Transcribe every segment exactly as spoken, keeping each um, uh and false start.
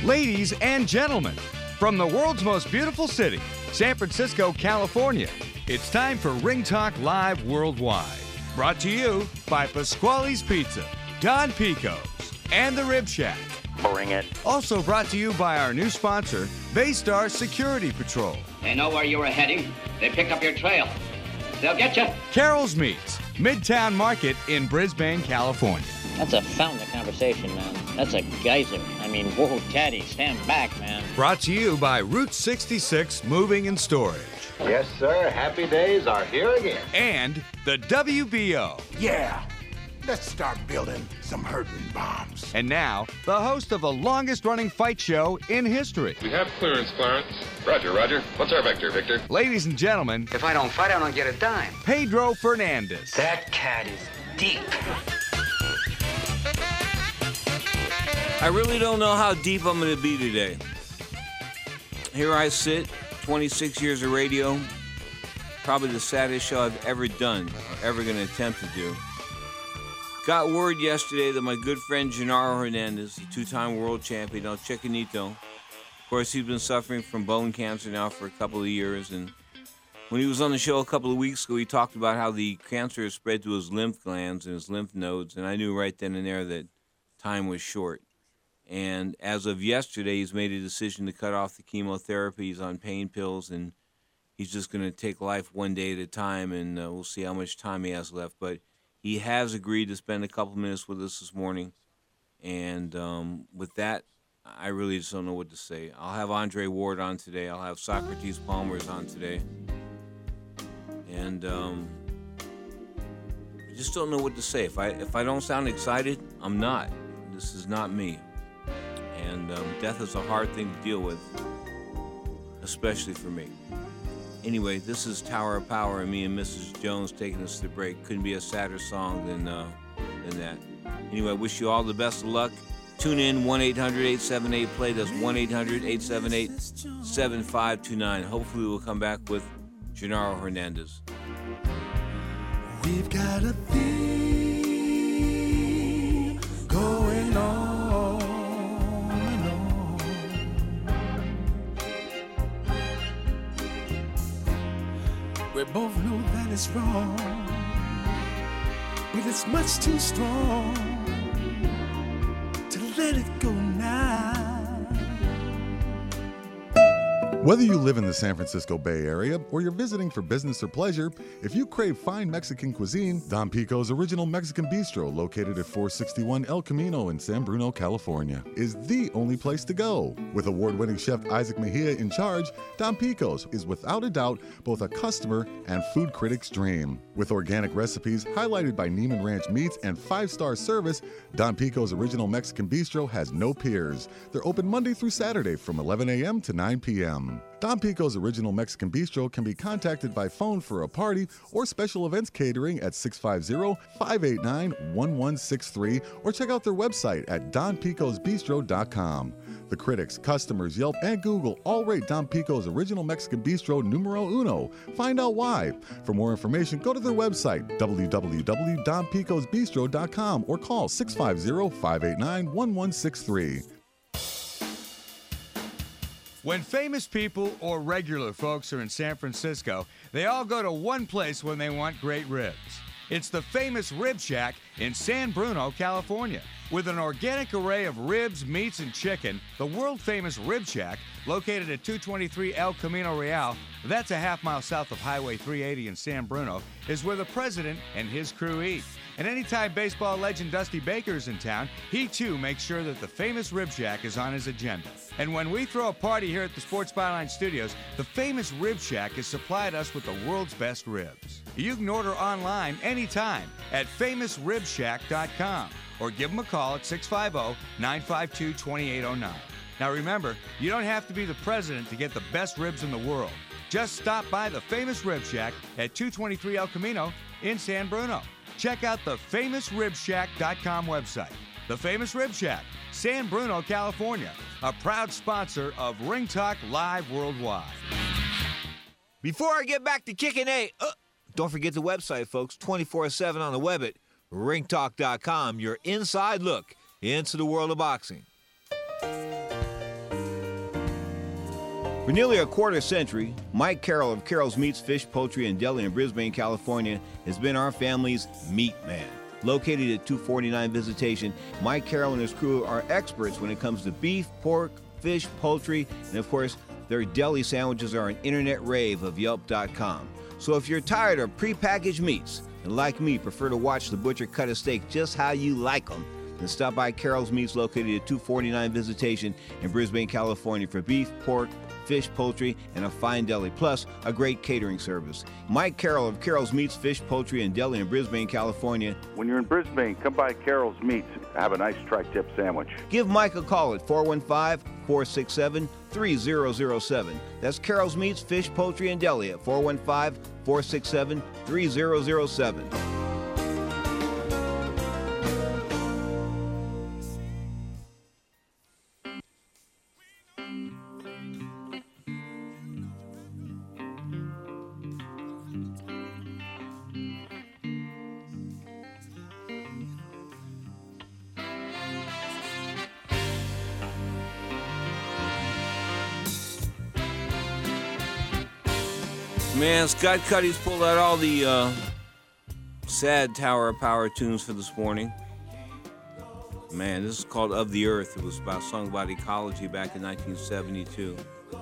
Ladies and gentlemen, from the world's most beautiful city, San Francisco, California, it's time for Ring Talk Live Worldwide. Brought to you by Pasquale's Pizza, Don Pico's, and The Rib Shack. Bring it. Also brought to you by our new sponsor, Baystar Security Patrol. They know where you were heading. They picked up your trail. They'll get you. Carol's Meats, Midtown Market in Brisbane, California. That's a fountain of conversation, man. That's a geyser. I mean, whoa, Teddy, stand back, man. Brought to you by Route sixty-six Moving and Storage. Yes, sir. Happy days are here again. And the W B O. Yeah. Let's start building some hurting bombs. And now, the host of the longest-running fight show in history. We have clearance, Clarence. Roger, Roger. What's our vector, Victor? Ladies and gentlemen, If I don't fight, I don't get a dime. Pedro Fernandez. That cat is deep. I really don't know how deep I'm going to be today. Here I sit, twenty-six years of radio, probably the saddest show I've ever done, or ever going to attempt to do. Got word yesterday that my good friend Genaro Hernandez, the two-time world champion, El Chicanito, of course, he's been suffering from bone cancer now for a couple of years, and when he was on the show a couple of weeks ago, he talked about how the cancer has spread to his lymph glands and his lymph nodes, and I knew right then and there that time was short. And as of yesterday, he's made a decision to cut off the chemotherapy. He's on pain pills, and he's just going to take life one day at a time, and uh, we'll see how much time he has left. But he has agreed to spend a couple minutes with us this morning. And um, with that, I really just don't know what to say. I'll have Andre Ward on today. I'll have Socrates Palmers on today. And um, I just don't know what to say. If I, if I don't sound excited, I'm not. This is not me. And um, death is a hard thing to deal with, especially for me. Anyway, this is Tower of Power and me and Missus Jones taking us to the break. Couldn't be a sadder song than, uh, than that. Anyway, I wish you all the best of luck. Tune in, one eight hundred eight seven eight play. That's one eight hundred eight seven eight seven five two nine. Hopefully we'll come back with Genaro Hernandez. We've got a thing going on. We both know that it's wrong, but it's much too strong to let it go now. Whether you live in the San Francisco Bay Area or you're visiting for business or pleasure, if you crave fine Mexican cuisine, Don Pico's Original Mexican Bistro, located at four sixty-one El Camino in San Bruno, California, is the only place to go. With award-winning chef Isaac Mejia in charge, Don Pico's is without a doubt both a customer and food critic's dream. With organic recipes highlighted by Neiman Ranch meats and five-star service, Don Pico's Original Mexican Bistro has no peers. They're open Monday through Saturday from eleven a.m. to nine p.m. Don Pico's Original Mexican Bistro can be contacted by phone for a party or special events catering at six five zero, five eight nine, one one six three or check out their website at don picos bistro dot com. The critics, customers, Yelp, and Google all rate Don Pico's Original Mexican Bistro numero uno. Find out why. For more information, go to their website, w w w dot don picos bistro dot com or call six five zero, five eight nine, one one six three. When famous people or regular folks are in San Francisco, they all go to one place when they want great ribs. It's the famous Rib Shack in San Bruno, California. With an organic array of ribs, meats, and chicken, the world-famous Rib Shack, located at two twenty-three El Camino Real, that's a half mile south of Highway three eighty in San Bruno, is where the president and his crew eat. And anytime baseball legend Dusty Baker is in town, he too makes sure that the famous Rib Shack is on his agenda. And when we throw a party here at the Sports Byline Studios, the famous Rib Shack has supplied us with the world's best ribs. You can order online anytime at famous rib shack dot com or give them a call at six five zero, nine five two, two eight zero nine. Now remember, you don't have to be the president to get the best ribs in the world. Just stop by the famous Rib Shack at two twenty-three El Camino in San Bruno. Check out the famous rib shack dot com website. The Famous Rib Shack, San Bruno, California, a proud sponsor of Ring Talk Live Worldwide. Before I get back to kicking A, uh, don't forget the website, folks, twenty-four seven on the web at ring talk dot com, your inside look into the world of boxing. For nearly a quarter century, Mike Carroll of Carroll's Meats, Fish, Poultry, and Deli in Brisbane, California, has been our family's meat man. Located at two forty-nine Visitation, Mike Carroll and his crew are experts when it comes to beef, pork, fish, poultry, and of course, their deli sandwiches are an internet rave of Yelp dot com. So if you're tired of prepackaged meats and like me prefer to watch the butcher cut a steak just how you like them, then stop by Carroll's Meats located at two forty-nine Visitation in Brisbane, California for beef, pork, fish, poultry, and a fine deli, plus a great catering service. Mike Carroll of Carroll's Meats, Fish, Poultry, and Deli in Brisbane, California. When you're in Brisbane, come by Carroll's Meats. Have a nice tri-tip sandwich. Give Mike a call at four one five, four six seven, three zero zero seven. That's Carroll's Meats, Fish, Poultry, and Deli at four one five, four six seven, three zero zero seven. Man, Scott Cuddy's pulled out all the uh, sad Tower of Power tunes for this morning. Man, this is called Of the Earth. It was about sung by Ecology back in nineteen seventy-two.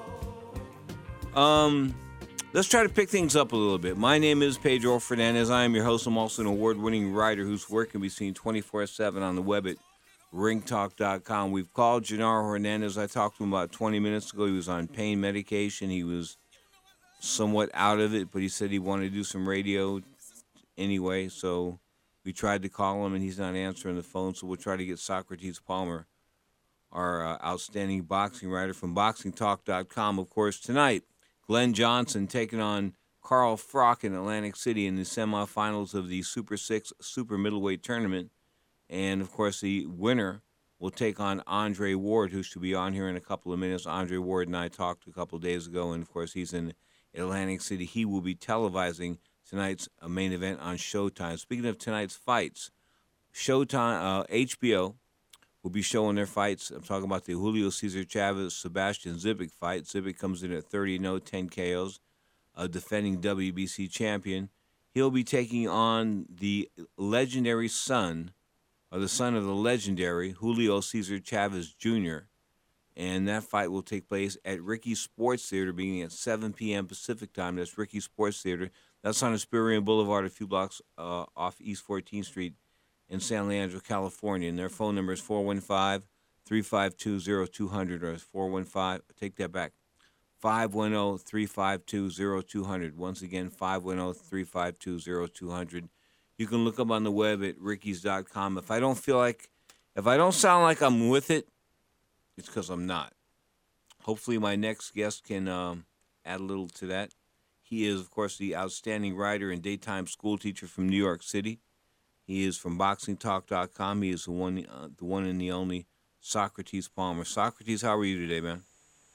Um, let's try to pick things up a little bit. My name is Pedro Fernandez. I am your host. I'm also an award-winning writer whose work can be seen twenty-four seven on the web at ring talk dot com. We've called Gennaro Hernandez. I talked to him about twenty minutes ago. He was on pain medication. He was somewhat out of it, but he said he wanted to do some radio anyway, so we tried to call him, and he's not answering the phone, so we'll try to get Socrates Palmer, our uh, outstanding boxing writer from boxing talk dot com. Of course, tonight, Glenn Johnson taking on Carl Froch in Atlantic City in the semifinals of the Super six Super Middleweight Tournament, and, of course, the winner will take on Andre Ward, who should be on here in a couple of minutes. Andre Ward and I talked a couple of days ago, and, of course, he's in Atlantic City. He will be televising tonight's uh, main event on Showtime. Speaking of tonight's fights, Showtime, uh, H B O will be showing their fights. I'm talking about the Julio Cesar Chavez, Sebastian Zibic fight. Zibic comes in at thirty and oh, ten K Os, a defending W B C champion. He'll be taking on the legendary son, or the son of the legendary Julio Cesar Chavez Junior, and that fight will take place at Ricky's Sports Theater beginning at seven p.m. Pacific time. That's Ricky's Sports Theater. That's on Esperion Boulevard, a few blocks uh, off East fourteenth Street in San Leandro, California. And their phone number is four one five, three five two, zero two zero zero, or four one five, take that back, five one zero, three five two, zero two zero zero. Once again, five one zero, three five two, zero two zero zero. You can look up on the web at rickies dot com. If I don't feel like, if I don't sound like I'm with it, it's because I'm not. Hopefully my next guest can um, add a little to that. He is, of course, the outstanding writer and daytime school teacher from New York City. He is from boxing talk dot com. He is the one, uh, the one and the only Socrates Palmer. Socrates, how are you today, man?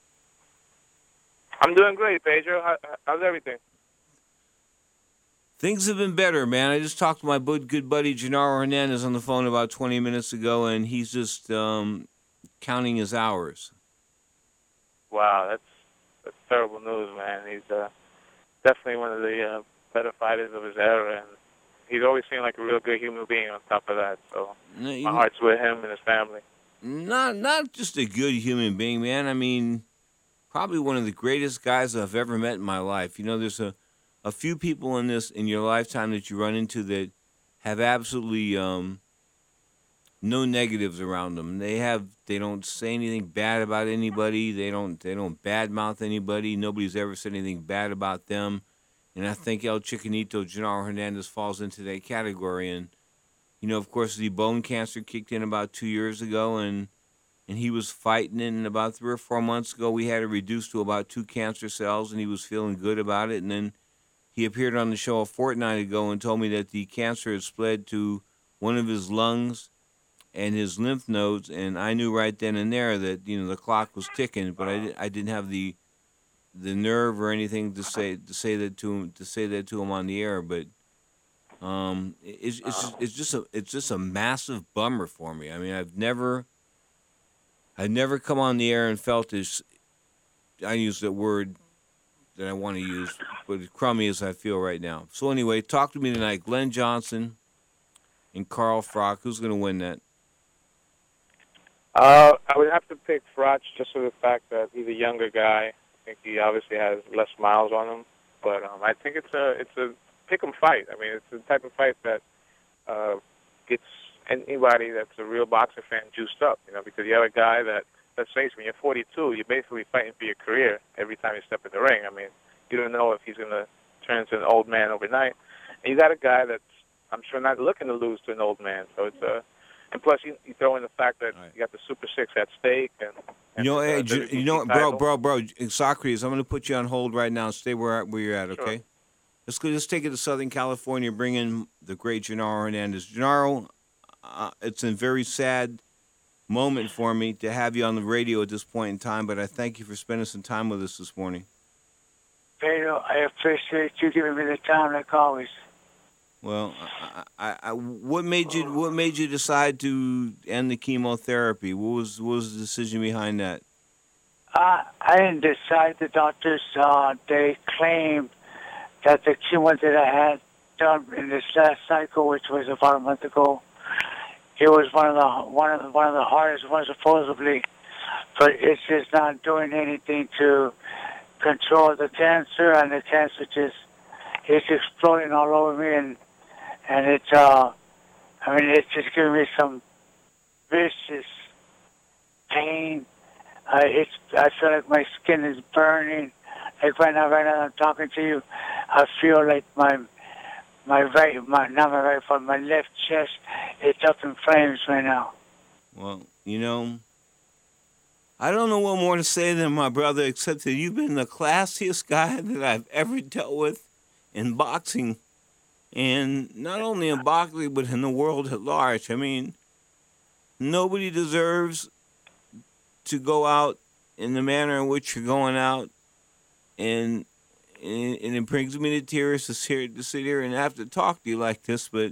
I'm doing great, Pedro. How, how's everything? Things have been better, man. I just talked to my good buddy Gennaro Hernandez on the phone about twenty minutes ago, and he's just um, counting his hours. Wow, that's, that's terrible news, man. He's uh, definitely one of the uh, better fighters of his era, and he's always seemed like a real good human being on top of that. So no, my heart's with him and his family. Not, not just a good human being, man. I mean, probably one of the greatest guys I've ever met in my life. You know, there's a, a few people in this in your lifetime that you run into that have absolutely um, no negatives around them. They have they don't say anything bad about anybody. They don't they don't badmouth anybody. Nobody's ever said anything bad about them. And I think El Chicanito, Gennaro Hernandez, falls into that category. And you know, of course, the bone cancer kicked in about two years ago, and and he was fighting it. And about three or four months ago, we had it reduced to about two cancer cells, and he was feeling good about it. And then he appeared on the show a fortnight ago and told me that the cancer had spread to one of his lungs and his lymph nodes. And I knew right then and there that, you know, the clock was ticking, but I, I didn't have the the nerve or anything to say to say that to him to say that to him on the air. But um, it's it's just, it's just a it's just a massive bummer for me. I mean, I've never I've never come on the air and felt as I use the word that I want to use, but as crummy as I feel right now. So anyway, talk to me tonight. Glenn Johnson and Carl Froch. Who's going to win that? Uh, I would have to pick Froch just for the fact that he's a younger guy. I think he obviously has less miles on him, but um, I think it's a it's a pick 'em fight. I mean, it's the type of fight that uh, gets anybody that's a real boxing fan juiced up. You know, because you have a guy that, let's face it, when you're forty-two, you're basically fighting for your career every time you step in the ring. I mean, you don't know if he's going to turn into an old man overnight. And you got a guy that's, I'm sure, not looking to lose to an old man. So it's a, and plus you, you throw in the fact that right. you got the Super Six at stake. And, and you know, the, hey, uh, you know, bro, bro, bro, Socrates, I'm going to put you on hold right now. Stay where where you're at, okay? Sure. Let's go. Let's take it to Southern California. Bring in the great Genaro Hernandez. Genaro, uh, it's a very sad moment for me to have you on the radio at this point in time, but I thank you for spending some time with us this morning. Pedro, I appreciate you giving me the time, like always. Well, I, I, I, what made you what made you decide to end the chemotherapy? What was what was the decision behind that? Uh, I didn't decide. The doctors uh, they claimed that the chemo that I had done in this last cycle, which was about a month ago, it was one of the one of the, one of the hardest ones supposedly, but it's just not doing anything to control the cancer, and the cancer just it's exploding all over me, and and it's uh, I mean it's just giving me some vicious pain. Uh, it's I feel like my skin is burning. Like right now, right now I'm talking to you, I feel like my my right, my not my right foot, my left chest, it's up in flames right now. Well, you know, I don't know what more to say than my brother, except that you've been the classiest guy that I've ever dealt with in boxing, and not only in boxing but in the world at large. I mean, nobody deserves to go out in the manner in which you're going out. And, and and it brings me to tears to sit, to sit here and have to talk to you like this. But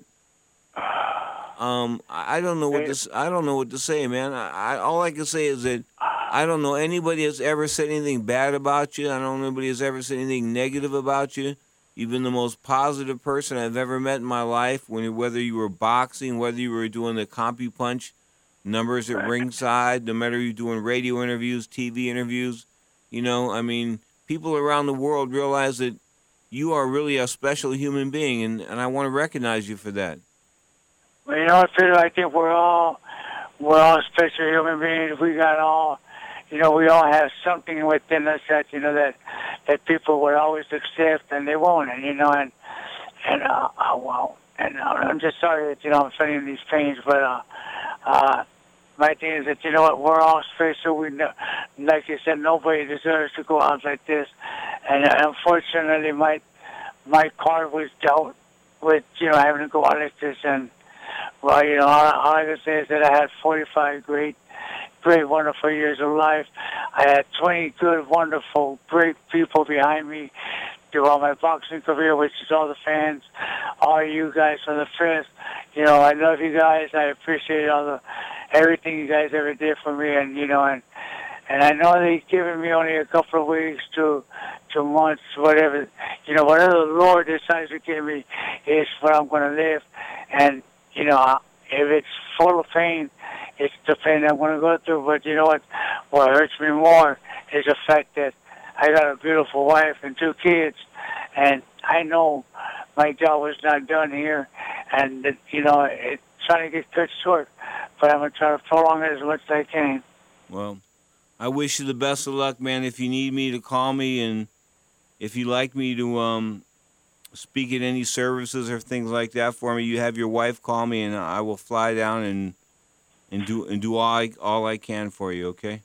um, I don't know what this. I don't know what to say, man. I, I all I can say is that I don't know anybody that's ever said anything bad about you. I don't know anybody that's ever said anything negative about you. You've been the most positive person I've ever met in my life. When whether you were boxing, whether you were doing the CompuPunch numbers at ringside, no matter you doing radio interviews, T V interviews, you know, I mean. People around the world realize that you are really a special human being, and, and I want to recognize you for that. Well, you know what, Peter? I think we're all we're all special human beings. We got all, you know, we all have something within us that you know that that people would always accept, and they won't. And you know, and and uh, uh well, and uh, I'm just sorry that you know I'm feeling these pains, but uh, uh. My thing is that, you know what, we're all special. We know, like you said, nobody deserves to go out like this. And unfortunately, my my card was dealt with, you know, having to go out like this. And, well, you know, all, all I can say is that I had forty-five great, great, wonderful years of life. I had twenty good, wonderful, great people behind me throughout my boxing career, which is all the fans, all you guys from the first. You know, I love you guys. I appreciate all the everything you guys ever did for me, and you know, and and I know they've given me only a couple of weeks to to months, whatever, you know, whatever the Lord decides to give me is what I'm going to live, and you know, if it's full of pain, it's the pain I'm going to go through. But you know what? What hurts me more is the fact that I got a beautiful wife and two kids, and I know my job was not done here, and you know, it's trying to get cut short. But I'm going to try to prolong it as much as I can. Well, I wish you the best of luck, man. If you need me to call me, and if you'd like me to um, speak at any services or things like that for me, you have your wife call me, and I will fly down and and do and do all I, all I can for you, okay?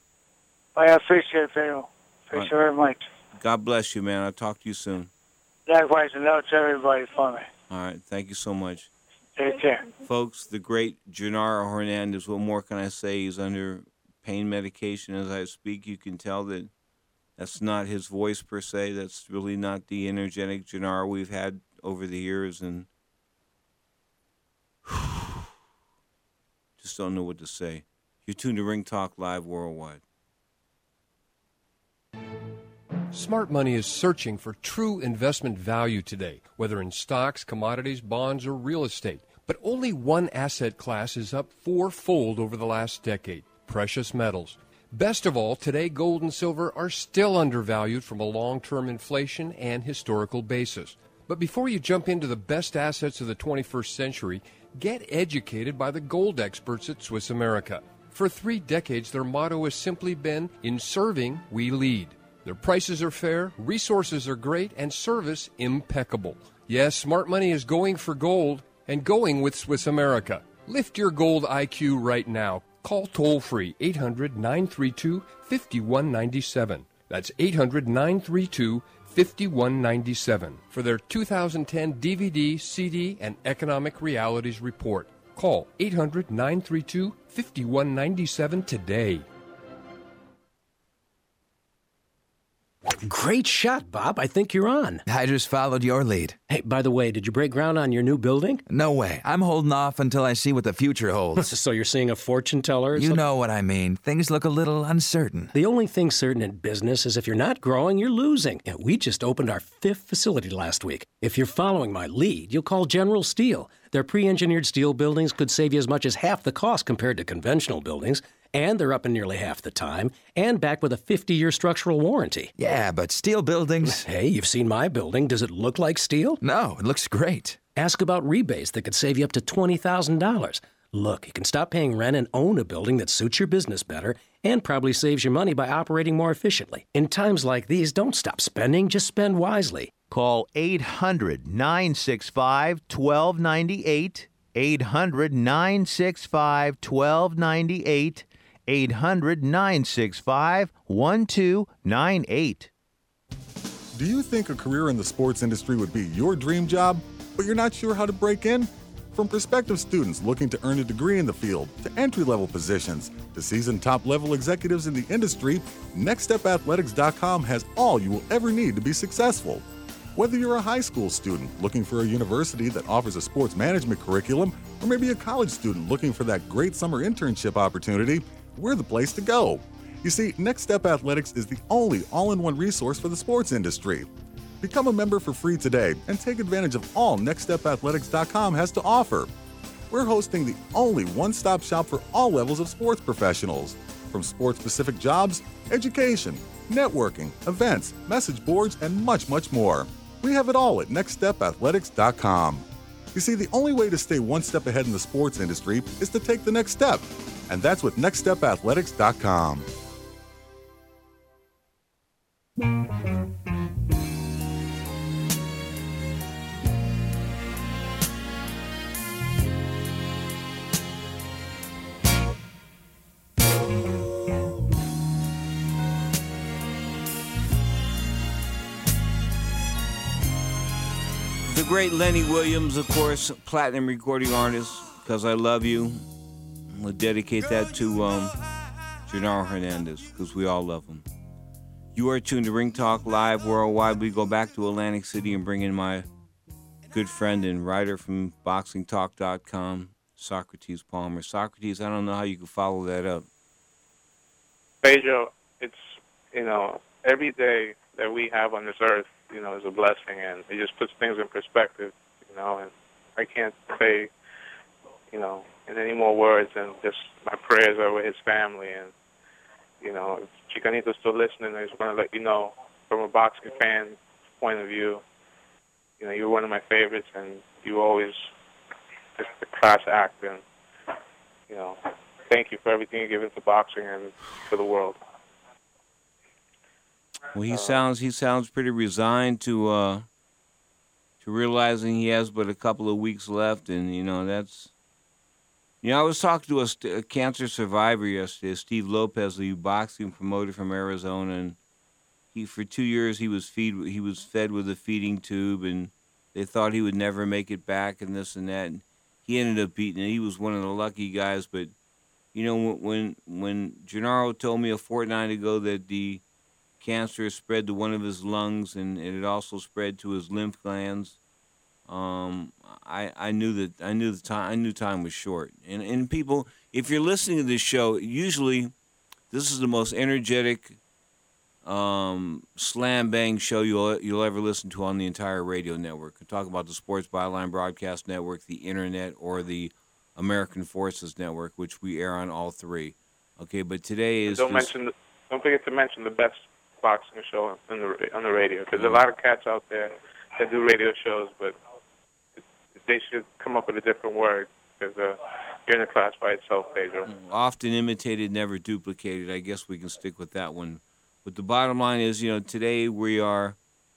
I appreciate it, Pedro. Appreciate it very much. God bless you, man. I'll talk to you soon. Likewise, and love to everybody for me. All right. Thank you so much. Take care. Folks, the great Genaro Hernandez, what more can I say? He's under pain medication as I speak. You can tell that that's not his voice per se. That's really not the energetic Genaro we've had over the years. And just don't know what to say. You're tuned to Ring Talk Live Worldwide. Smart Money is searching for true investment value today, whether in stocks, commodities, bonds, or real estate. But only one asset class is up fourfold over the last decade: precious metals. Best of all, today gold and silver are still undervalued from a long-term inflation and historical basis. But before you jump into the best assets of the twenty-first century, get educated by the gold experts at Swiss America. For three decades, their motto has simply been, "In serving, we lead." Their prices are fair, resources are great, and service impeccable. Yes, Smart Money is going for gold and going with Swiss America. Lift your gold I Q right now. Call toll-free eight hundred, nine three two, five one nine seven. That's eight hundred, nine three two, five one nine seven for their two thousand ten D V D, C D, and Economic Realities Report. Call eight hundred, nine three two, five one nine seven today. Great shot, Bob. I think you're on. I just followed your lead. Hey, by the way, did you break ground on your new building? No way. I'm holding off until I see what the future holds. So you're seeing a fortune teller? Or you something? know what I mean. Things look a little uncertain. The only thing certain in business is if you're not growing, you're losing. Yeah, we just opened our fifth facility last week. If you're following my lead, you'll call General Steel. Their pre-engineered steel buildings could save you as much as half the cost compared to conventional buildings. And they're up in nearly half the time, and back with a fifty-year structural warranty. Yeah, but steel buildings... Hey, you've seen my building. Does it look like steel? No, it looks great. Ask about rebates that could save you up to twenty thousand dollars. Look, you can stop paying rent and own a building that suits your business better and probably saves you money by operating more efficiently. In times like these, don't stop spending, just spend wisely. Call eight hundred, nine six five, one two nine eight, eight hundred, nine six five, one two nine eight, eight hundred, nine six five, one two nine eight. Do you think a career in the sports industry would be your dream job, but you're not sure how to break in? From prospective students looking to earn a degree in the field, to entry-level positions, to seasoned top-level executives in the industry, next step athletics dot com has all you will ever need to be successful. Whether you're a high school student looking for a university that offers a sports management curriculum, or maybe a college student looking for that great summer internship opportunity, we're the place to go. You see, Next Step Athletics is the only all-in-one resource for the sports industry. Become a member for free today and take advantage of all next step athletics dot com has to offer. We're hosting the only one-stop shop for all levels of sports professionals, from sports-specific jobs, education, networking, events, message boards, and much, much more. We have it all at next step athletics dot com. You see, the only way to stay one step ahead in the sports industry is to take the next step, and that's with next step athletics dot com. The great Lenny Williams, of course, platinum recording artist, Because I Love You. We'll dedicate that to um, Gennaro Hernandez, because we all love him. You are tuned to Ring Talk Live Worldwide. We go back to Atlantic City and bring in my good friend and writer from boxing talk dot com, Socrates Palmer. Socrates, I don't know how you can follow that up. Pedro, it's, you know, every day that we have on this earth, you know, is a blessing, and it just puts things in perspective, you know, and I can't say, you know, in any more words than just my prayers are with his family. And, you know, if Chicanito's still listening, I just want to let you know, from a boxing fan point of view, you know, you're one of my favorites, and you always just a class act, and, you know, thank you for everything you've given to boxing and to the world. Well, he sounds he sounds pretty resigned to uh, to realizing he has but a couple of weeks left, and you know that's. You know, I was talking to a, st- a cancer survivor yesterday, Steve Lopez, the boxing promoter from Arizona, and he for two years he was feed he was fed with a feeding tube, and they thought he would never make it back, and this and that. And he ended up beating it. He was one of the lucky guys, but you know when when Gennaro told me a fortnight ago that the cancer spread to one of his lungs, and it had also spread to his lymph glands. Um, I I knew that I knew the time I knew time was short. And and people, if you're listening to this show, usually this is the most energetic um, slam bang show you'll you'll ever listen to on the entire radio network. We talk about the Sports Byline Broadcast Network, the Internet, or the American Forces Network, which we air on all three. Okay, but today is don't just, mention the, don't forget to mention the best boxing show on the on the radio, because there's a lot of cats out there that do radio shows, but they should come up with a different word, because uh, you're in the class by itself, Pedro. often imitated, never duplicated. I guess we can stick with that one. But the bottom line is, you know, today we are,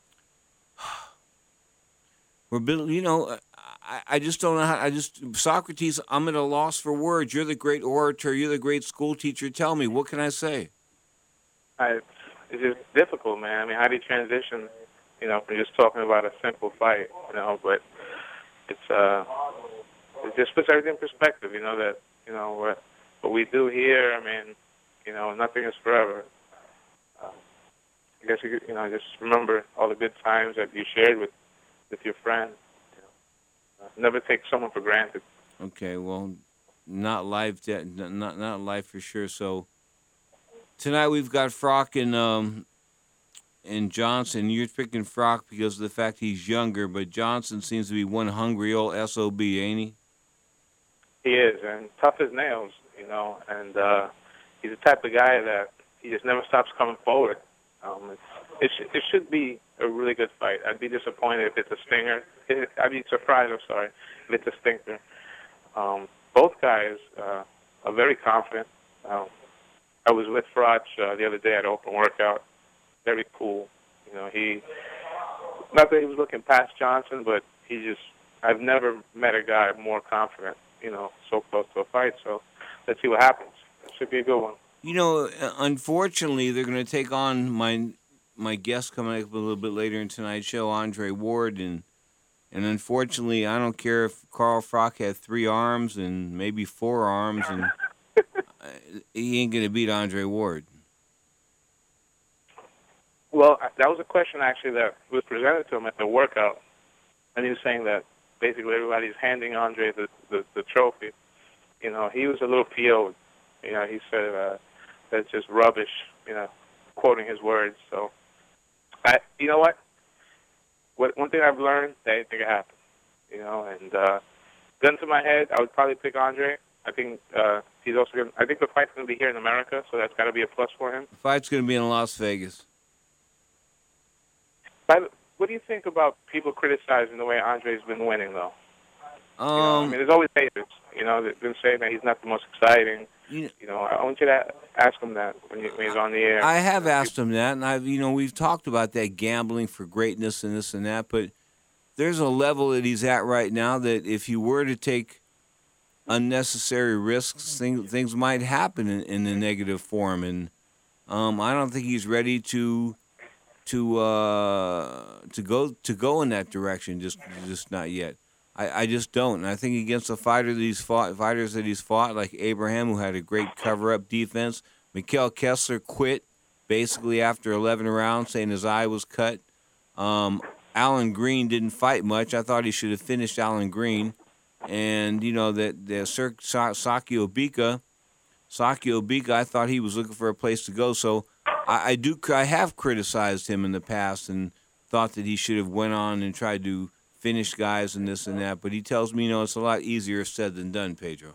we're building, you know, I, I just don't know how, I just, Socrates, I'm at a loss for words. You're the great orator. You're the great school teacher. Tell me, what can I say? I, it's just difficult, man. I mean, how do you transition, you know, from just talking about a simple fight, you know, but it's, uh, it just puts everything in perspective, you know, that, you know, what, what we do here, I mean, you know, nothing is forever. Um, I guess, you, you know, just remember all the good times that you shared with, with your friend. You know. Uh, never take someone for granted. Okay, well, not life, de- not not life for sure. So tonight we've got Frock and um and Johnson. You're picking Frock because of the fact he's younger, but Johnson seems to be one hungry old S O B, ain't he? He is, and tough as nails, you know, and uh, he's the type of guy that he just never stops coming forward. Um, it's, it, sh- it should be a really good fight. I'd be disappointed if it's a stinger. It, I'd be surprised, I'm sorry, if it's a stinker. Um, both guys uh, are very confident. Um, I was with Froch uh, the other day at open workout. Very cool. You know, he, not that he was looking past Johnson, but he just, I've never met a guy more confident, you know, so close to a fight. So let's see what happens. It should be a good one. You know, unfortunately, they're going to take on my my guest coming up a little bit later in tonight's show, Andre Ward, and and unfortunately, I don't care if Carl Frock had three arms and maybe four arms, and he ain't going to beat Andre Ward. Well, that was a question actually that was presented to him at the workout, and he was saying that basically everybody's handing Andre the the, the trophy. You know, he was a little P O'd. You know, he said uh, that's just rubbish. You know, quoting his words. So, I, you know what? What one thing I've learned that anything can happen. You know, and uh, gun to my head, I would probably pick Andre. I think uh, he's also going. I think the fight's going to be here in America, so that's got to be a plus for him. The fight's going to be in Las Vegas. But what do you think about people criticizing the way Andre's been winning, though? Um, you know, I mean, there's always haters. You know, they've been saying that he's not the most exciting. You, you know, I want you to ask him that when, you, when he's on the air. I have asked him that, and I've, you know, we've talked about that gambling for greatness and this and that, but there's a level that he's at right now that if you were to take unnecessary risks, things, things might happen in, in the negative form, and um, I don't think he's ready to to uh, to go to go in that direction. Just just not yet. I, I just don't. And I think against the fighter that he's fought, fighters that he's fought, like Abraham, who had a great cover-up defense. Mikkel Kessler quit basically after eleven rounds, saying his eye was cut. Um, Alan Green didn't fight much. I thought he should have finished Alan Green. And, you know, that the Sir Saki Obika, Saki Obika, I thought he was looking for a place to go. So I, I do. I have criticized him in the past and thought that he should have went on and tried to finish guys and this and that, but he tells me, you know, it's a lot easier said than done, Pedro.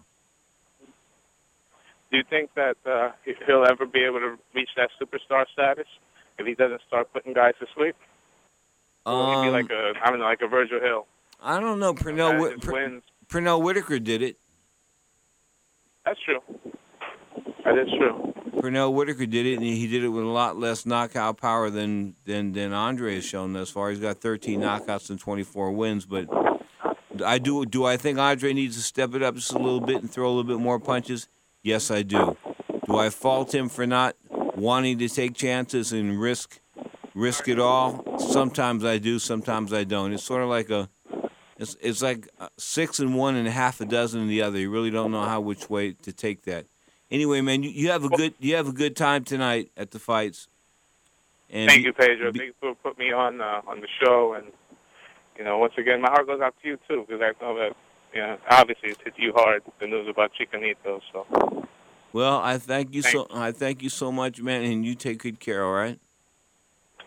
Do you think that uh, he'll ever be able to reach that superstar status if he doesn't start putting guys to sleep? Or will Um, he be like a, I don't know, like a Virgil Hill? I don't know. Pernell, Guy Whit- just Per- wins. Pernell Whitaker did it. That's true. That is true. Pernell Whitaker did it, and he did it with a lot less knockout power than than, than Andre has shown thus far. He's got thirteen knockouts and twenty-four wins, but I do do I think Andre needs to step it up just a little bit and throw a little bit more punches? Yes, I do. Do I fault him for not wanting to take chances and risk risk it all? Sometimes I do, sometimes I don't. It's sort of like a it's it's like six and one and a half a dozen in the other. You really don't know how which way to take that. Anyway, man, you, you have a good you have a good time tonight at the fights. And Thank be, you, Pedro. be, Thank you for putting me on uh, on the show, and you know, once again, my heart goes out to you too, because I know that, you know, obviously it's hit you hard, the news about Chicanito. So, well, I thank you Thanks. so I thank you so much, man, and you take good care. All right.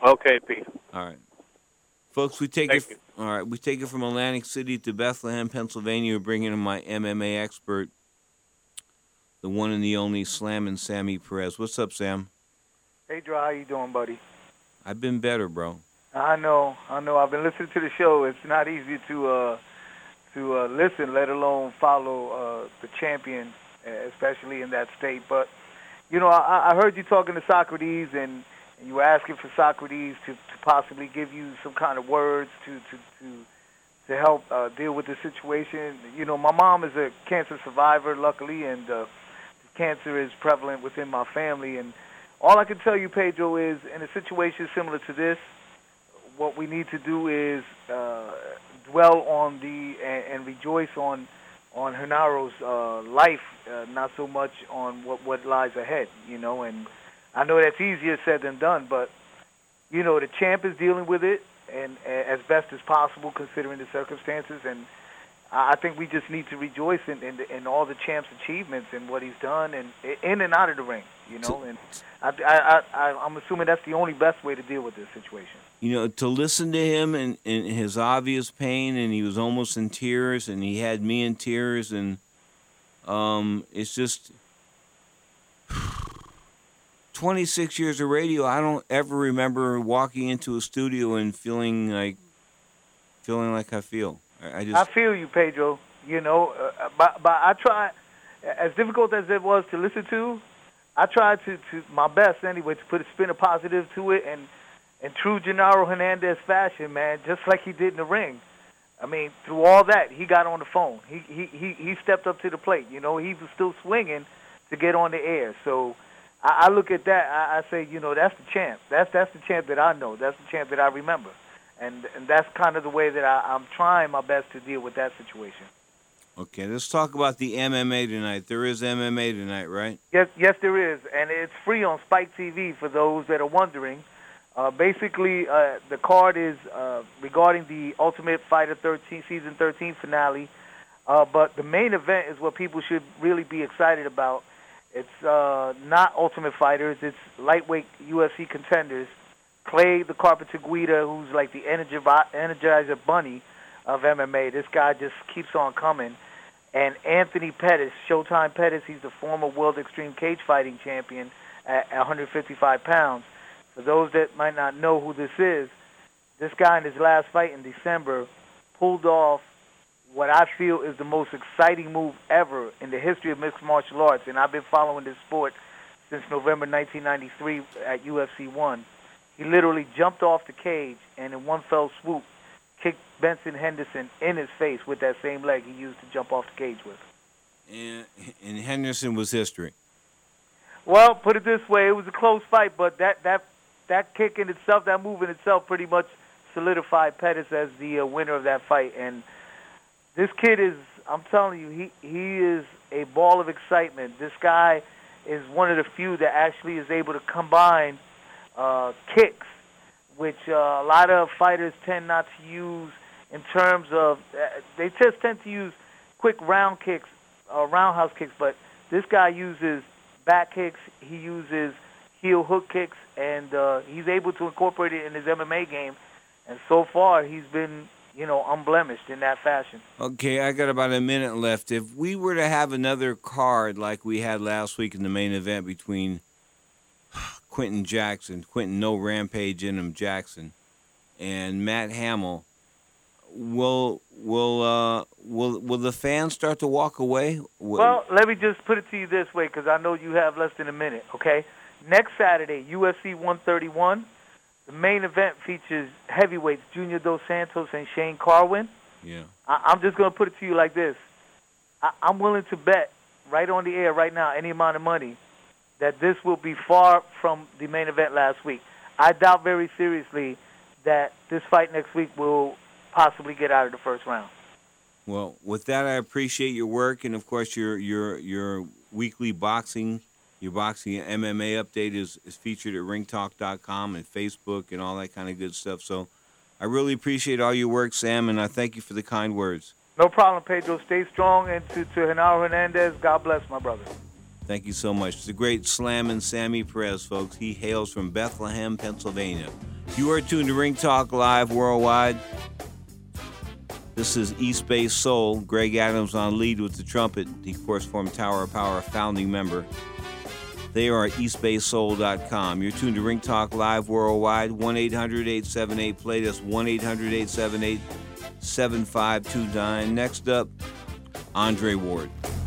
Okay, Pete. All right. Folks, we take Thank it. All right, we take it from Atlantic City to Bethlehem, Pennsylvania. We're bringing in my M M A expert, the one and the only Slammin' Sammy Perez. What's up, Sam? Hey, Drew, how you doing, buddy? I've been better, bro. I know, I know. I've been listening to the show. It's not easy to uh, to uh, listen, let alone follow uh, the champion, especially in that state. But you know, I, I heard you talking to Socrates, and, and you were asking for Socrates to, to possibly give you some kind of words to to to, to help uh, deal with the situation. You know, my mom is a cancer survivor, luckily, and uh, cancer is prevalent within my family. And all I can tell you, Pedro, is in a situation similar to this, what we need to do is uh, dwell on the and, and rejoice on on Genaro's uh, life, uh, not so much on what, what lies ahead, you know. And I know that's easier said than done, but, you know, the champ is dealing with it and uh, as best as possible considering the circumstances. And I think we just need to rejoice in, in, in all the champ's achievements and what he's done and in and out of the ring, you know. And I, I, I, I'm assuming that's the only best way to deal with this situation. You know, to listen to him and, and his obvious pain, and he was almost in tears, and he had me in tears, and um, it's just twenty-six years of radio. I don't ever remember walking into a studio and feeling like feeling like I feel. I, I just I feel you, Pedro. You know, uh, but but I try, as difficult as it was to listen to, I tried to, to my best anyway to put a spin of positive to it, and. In true Genaro Hernandez fashion, man, just like he did in the ring. I mean, through all that, he got on the phone. He he he, he stepped up to the plate. You know, he was still swinging to get on the air. So I, I look at that. I, I say, you know, that's the champ. That's that's the champ that I know. That's the champ that I remember. And and that's kind of the way that I, I'm trying my best to deal with that situation. Okay, let's talk about the M M A tonight. There is M M A tonight, right? Yes, yes, there is, and it's free on Spike T V for those that are wondering. Uh, basically, uh, the card is uh, regarding the Ultimate Fighter thirteen, Season thirteen finale, uh, but the main event is what people should really be excited about. It's uh, not Ultimate Fighters, it's lightweight U F C contenders. Clay the Carpenter Guida, who's like the Energizer Bunny of M M A. This guy just keeps on coming. And Anthony Pettis, Showtime Pettis, he's the former World Extreme Cage Fighting Champion at one hundred fifty-five pounds. For those that might not know who this is, this guy in his last fight in December pulled off what I feel is the most exciting move ever in the history of mixed martial arts, and I've been following this sport since November nineteen ninety-three at U F C one. He literally jumped off the cage and in one fell swoop kicked Benson Henderson in his face with that same leg he used to jump off the cage with. And, and Henderson was history. Well, put it this way, it was a close fight, but that, that That kick in itself, that move in itself, pretty much solidified Pettis as the uh, winner of that fight. And this kid is, I'm telling you, he he is a ball of excitement. This guy is one of the few that actually is able to combine uh, kicks, which uh, a lot of fighters tend not to use in terms of, uh, they just tend to use quick round kicks, uh, roundhouse kicks, but this guy uses back kicks, he uses heel hook kicks, and uh, he's able to incorporate it in his M M A game. And so far, he's been, you know, unblemished in that fashion. Okay, I got about a minute left. If we were to have another card like we had last week in the main event between Quentin Jackson, Quentin No Rampage in him Jackson, and Matt Hamill, will will uh, will will the fans start to walk away? Well, let me just put it to you this way, because I know you have less than a minute, okay? Next Saturday, U F C one thirty-one, the main event features heavyweights Junior Dos Santos and Shane Carwin. Yeah. I, I'm just going to put it to you like this. I, I'm willing to bet right on the air right now, any amount of money, that this will be far from the main event last week. I doubt very seriously that this fight next week will possibly get out of the first round. Well, with that, I appreciate your work, and of course, your your your weekly boxing. Your boxing M M A update is, is featured at ring talk dot com and Facebook and all that kind of good stuff. So I really appreciate all your work, Sam, and I thank you for the kind words. No problem, Pedro. Stay strong. And to, to Genaro Hernandez, God bless, my brother. Thank you so much. It's the great Slammin' Sammy Perez, folks. He hails from Bethlehem, Pennsylvania. You are tuned to Ring Talk Live Worldwide. This is East Bay Soul. Greg Adams on lead with the trumpet. He, of course, formed Tower of Power, founding member. They are at east bay soul dot com. You're tuned to Ring Talk Live Worldwide. one eight hundred eight seven eight play. That's one eight hundred eight seven eight seven five two nine. Next up, Andre Ward.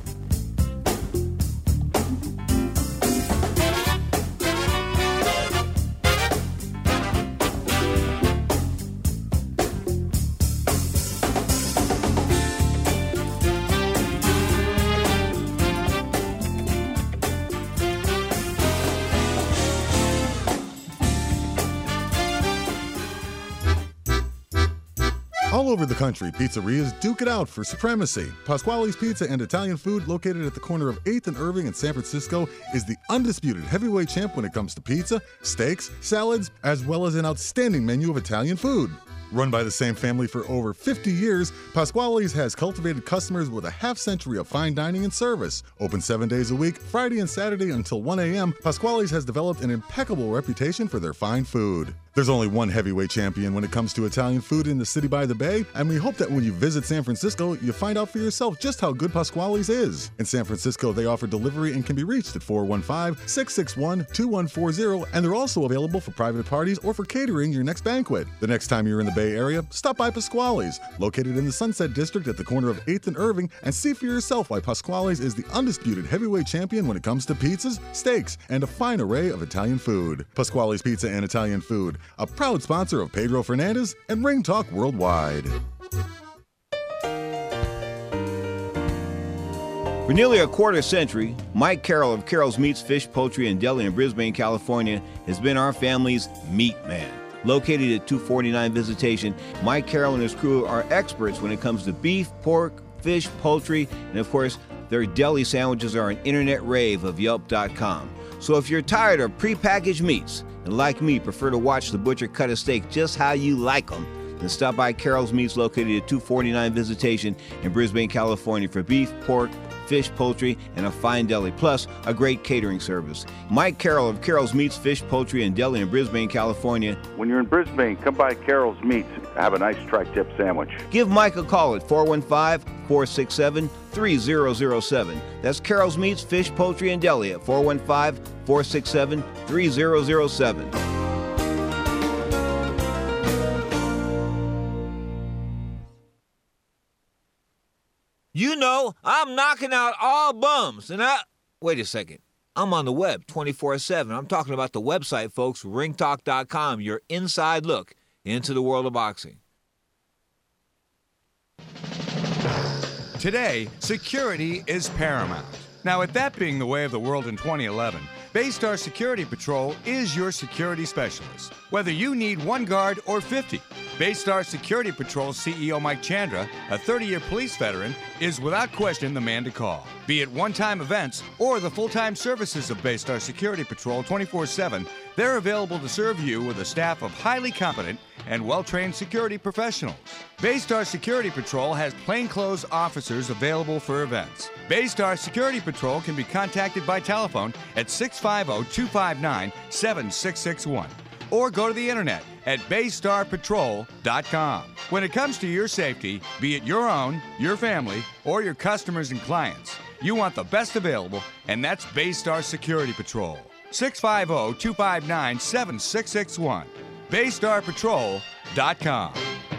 All over the country, pizzerias duke it out for supremacy. Pasquale's Pizza and Italian Food, located at the corner of eighth and Irving in San Francisco, is the undisputed heavyweight champ when it comes to pizza, steaks, salads, as well as an outstanding menu of Italian food. Run by the same family for over fifty years, Pasquale's has cultivated customers with a half century of fine dining and service. Open seven days a week, Friday and Saturday until one a.m., Pasquale's has developed an impeccable reputation for their fine food. There's only one heavyweight champion when it comes to Italian food in the city by the bay, and we hope that when you visit San Francisco, you find out for yourself just how good Pasquale's is. In San Francisco, they offer delivery and can be reached at four one five, six six one, two one four zero, and they're also available for private parties or for catering your next banquet. The next time you're in the Bay Area, stop by Pasquale's, located in the Sunset District at the corner of eighth and Irving, and see for yourself why Pasquale's is the undisputed heavyweight champion when it comes to pizzas, steaks, and a fine array of Italian food. Pasquale's Pizza and Italian Food, a proud sponsor of Pedro Fernandez and Ring Talk Worldwide. For nearly a quarter century, Mike Carroll of Carroll's Meats, Fish, Poultry, and Deli in Brisbane, California, has been our family's meat man. Located at two forty-nine Visitation, Mike Carroll and his crew are experts when it comes to beef, pork, fish, poultry, and of course, their deli sandwiches are an internet rave of Yelp dot com. So if you're tired of prepackaged meats, and like me, prefer to watch the butcher cut a steak just how you like them, then stop by Carroll's Meats located at two forty-nine Visitation in Brisbane, California for beef, pork, fish, poultry, and a fine deli, plus a great catering service. Mike Carroll of Carroll's Meats, Fish, Poultry, and Deli in Brisbane, California. When you're in Brisbane, come by Carroll's Meats. Have a nice tri-tip sandwich. Give Mike a call at four one five, four six seven, three zero zero seven. That's Carroll's Meats, Fish, Poultry, and Deli at four one five, four six seven, three zero zero seven. You know, I'm knocking out all bums, and I... Wait a second. I'm on the web twenty-four seven. I'm talking about the website, folks, ring talk dot com, your inside look into the world of boxing. Today, security is paramount. Now, with that being the way of the world in twenty eleven, Baystar Security Patrol is your security specialist. Whether you need one guard or fifty, Baystar Security Patrol C E O Mike Chandra, a thirty-year police veteran, is without question the man to call. Be it one-time events or the full-time services of Baystar Security Patrol twenty-four seven, they're available to serve you with a staff of highly competent and well-trained security professionals. Baystar Security Patrol has plainclothes officers available for events. Baystar Security Patrol can be contacted by telephone at six five zero, two five nine, seven six six one or go to the internet at baystar patrol dot com. When it comes to your safety, be it your own, your family, or your customers and clients, you want the best available, and that's Baystar Security Patrol. six five zero, two five nine, seven six six one. baystar patrol dot com.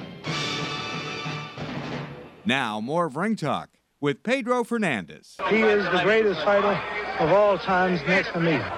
Now, more of Ring Talk with Pedro Fernandez. He is the greatest fighter of all times next to me.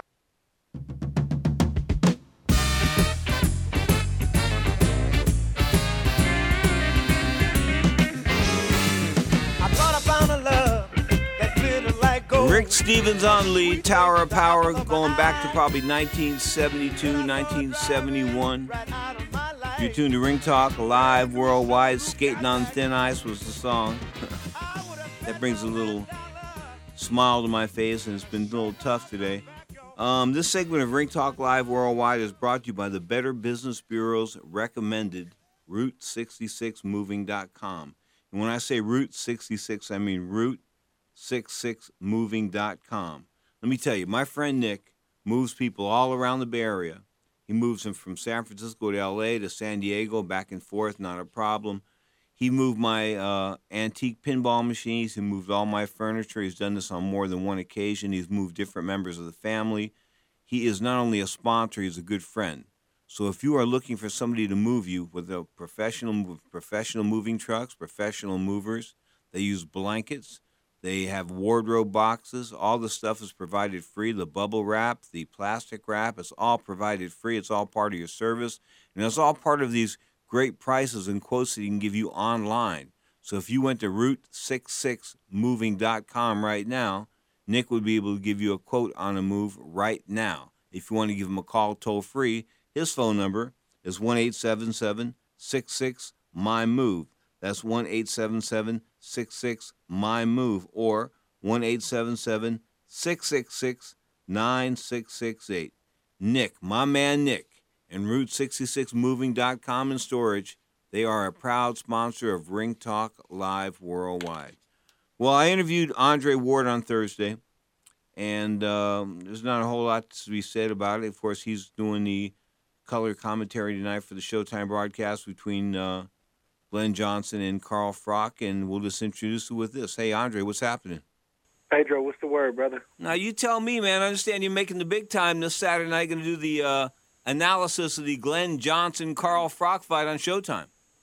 Rick Stevens on lead, Tower of Power, going back to probably nineteen seventy-two, nineteen seventy-one. You're tuned to Ring Talk Live Worldwide. Skating on Thin Ice was the song. That brings a little smile to my face, and it's been a little tough today. Um, this segment of Ring Talk Live Worldwide is brought to you by the Better Business Bureau's recommended Route sixty-six moving dot com. And when I say Route sixty-six, I mean Route sixty-six moving dot com. Let me tell you, my friend Nick moves people all around the Bay Area. He moves them from San Francisco to L A to San Diego, back and forth, not a problem. He moved my uh, antique pinball machines. He moved all my furniture. He's done this on more than one occasion. He's moved different members of the family. He is not only a sponsor, he's a good friend. So if you are looking for somebody to move you with a professional, professional moving trucks, professional movers, they use blankets, they have wardrobe boxes. All the stuff is provided free. The bubble wrap, the plastic wrap, it's all provided free. It's all part of your service. And it's all part of these great prices and quotes that he can give you online. So if you went to route sixty-six moving dot com right now, Nick would be able to give you a quote on a move right now. If you want to give him a call toll free, his phone number is one eight seven seven, six six, M Y M O V E. That's one eight seven seven, six six, M Y M O V E or one eight seven seven, six six six, nine six six eight. Nick, my man Nick, and route sixty-six moving dot com in storage, they are a proud sponsor of Ring Talk Live Worldwide. Well, I interviewed Andre Ward on Thursday, and um, there's not a whole lot to be said about it. Of course, he's doing the color commentary tonight for the Showtime broadcast between uh, Glenn Johnson and Carl Frock, and we'll just introduce you with this. Hey, Andre, what's happening? Pedro, what's the word, brother? Now, you tell me, man. I understand you're making the big time this Saturday night, going to do the uh, analysis of the Glenn Johnson-Carl Frock fight on Showtime.